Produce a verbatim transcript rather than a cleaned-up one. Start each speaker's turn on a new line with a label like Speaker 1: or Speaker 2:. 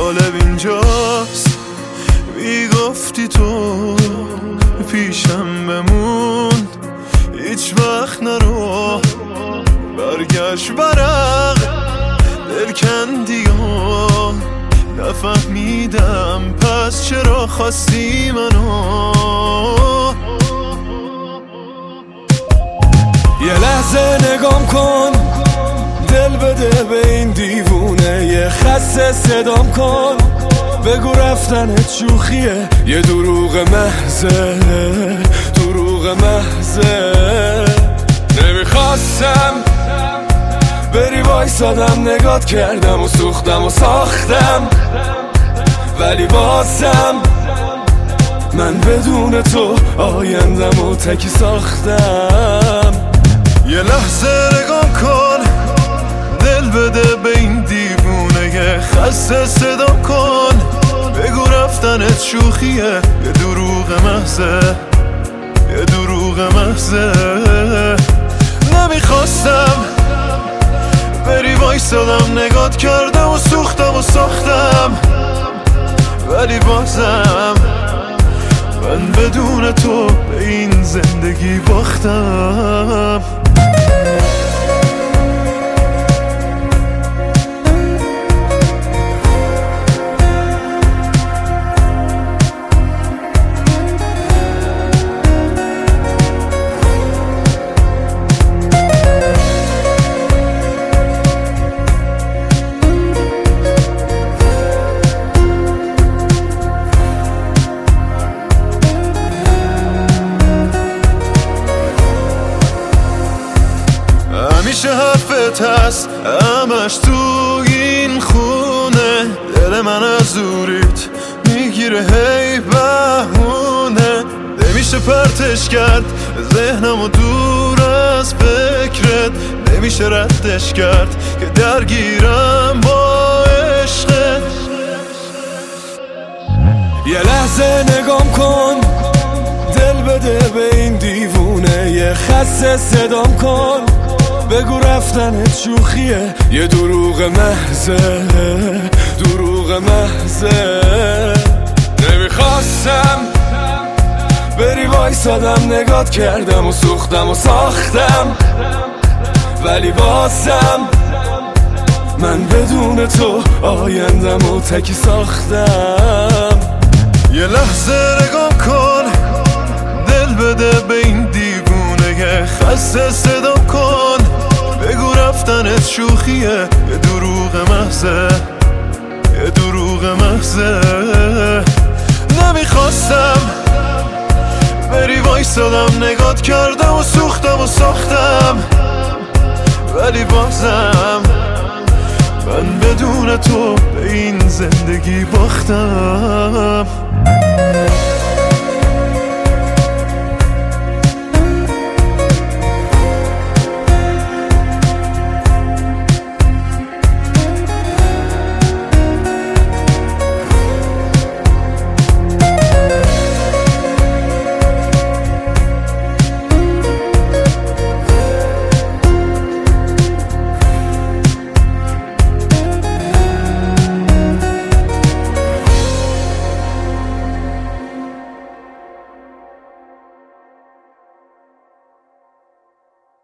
Speaker 1: جالب اینجاست بی گفتی تو پیشم بمون، هیچ وقت نرو برگشت برق دل کندی ها، نفهمیدم پس چرا خواستی منو.
Speaker 2: یه لحظه نگام کن، دل بده به این دیوونه، یه خسته صدام کن، بگو رفتنت شوخیه، یه دروغ محضه دروغ محضه. نمیخواستم بری وایسادم، نگات کردم و سوختم و ساختم، ولی بازم من بدون تو آیندم و تکی ساختم.
Speaker 1: یه لحظه نگام کن، دل بده به این دیوونه، یه خسته صدا کن، بگو رفتنت شوخیه، یه دروغ محضه یه دروغ محضه. نمیخواستم بری وایسادم، نگات کردم و سوختم و ساختم، ولی بازم من بدون تو به این زندگی باختم. همیشه حرفت هست همش تو این خونه، دل من از دوریت میگیره هی بهونه، نمیشه پرتش کرد ذهنمو دور از فکرت، نمیشه ردش کرد که درگیرم با عشقت.
Speaker 2: یه لحظه نگام کن، دل بده به این دیوونه، یه خسته صدام کن، بگو رفتنت شوخیه، یه دروغ محضه دروغ محضه. نمیخواستم بری وایسادم، نگات کردم و سوختم و ساختم، ولی بازم من بدون تو آیندم و تکی ساختم.
Speaker 1: یه لحظه نگاه کن، دل بده به این دیوونه، یه خسته صدا کن، بگو رفتنت شوخیه، یه دروغ محضه یه دروغ محضه. نمیخواستم بری وایسادم، نگات کردم و سوختم و ساختم، ولی بازم من بدون تو به این زندگی باختم.